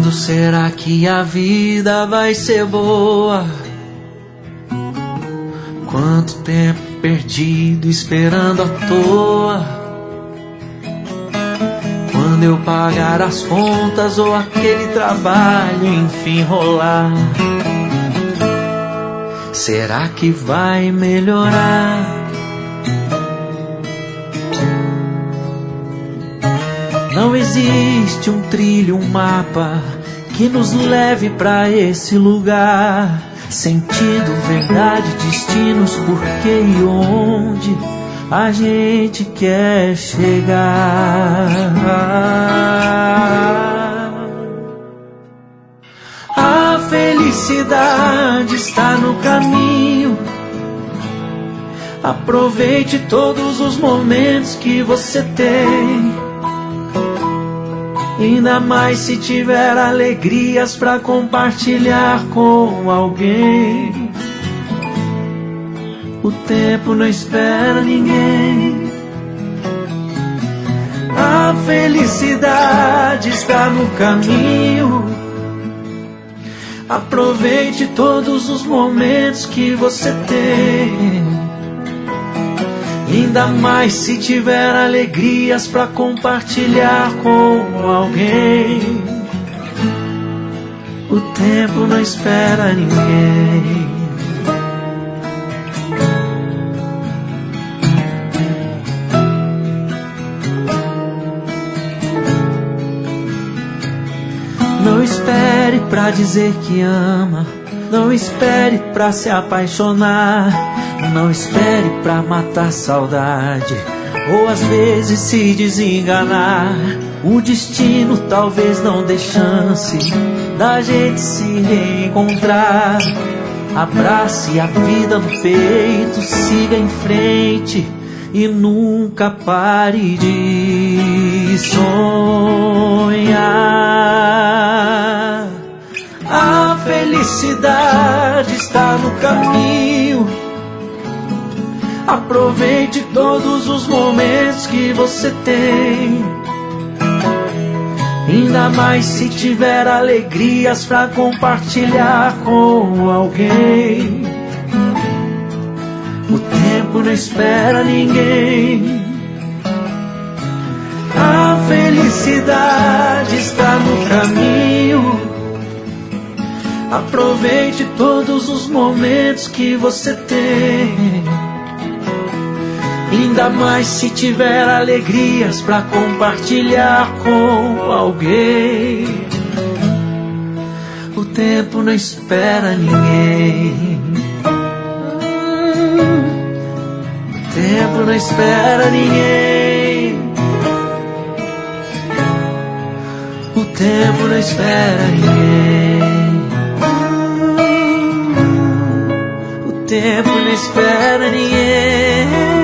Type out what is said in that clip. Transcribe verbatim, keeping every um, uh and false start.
Quando será que a vida vai ser boa? Quanto tempo perdido esperando à toa? Quando eu pagar as contas ou aquele trabalho enfim rolar, será que vai melhorar? Não existe um trilho, um mapa que nos leve pra esse lugar. Sentido, verdade, destinos, porquê e onde a gente quer chegar. A felicidade está no caminho. Aproveite todos os momentos que você tem, ainda mais se tiver alegrias pra compartilhar com alguém. O tempo não espera ninguém. A felicidade está no caminho. Aproveite todos os momentos que você tem, ainda mais se tiver alegrias pra compartilhar com alguém. O tempo não espera ninguém. Não espere pra dizer que ama, não espere pra se apaixonar, não espere pra matar saudade, ou às vezes se desenganar. O destino talvez não dê chance da gente se reencontrar. Abrace a vida no peito, siga em frente e nunca pare de sonhar. A felicidade está no caminho. Aproveite todos os momentos que você tem, ainda mais se tiver alegrias pra compartilhar com alguém. O tempo não espera ninguém. A felicidade está no caminho. Aproveite todos os momentos que você tem, ainda mais se tiver alegrias pra compartilhar com alguém. O tempo não espera ninguém. O tempo não espera ninguém. O tempo não espera ninguém. O tempo não espera ninguém.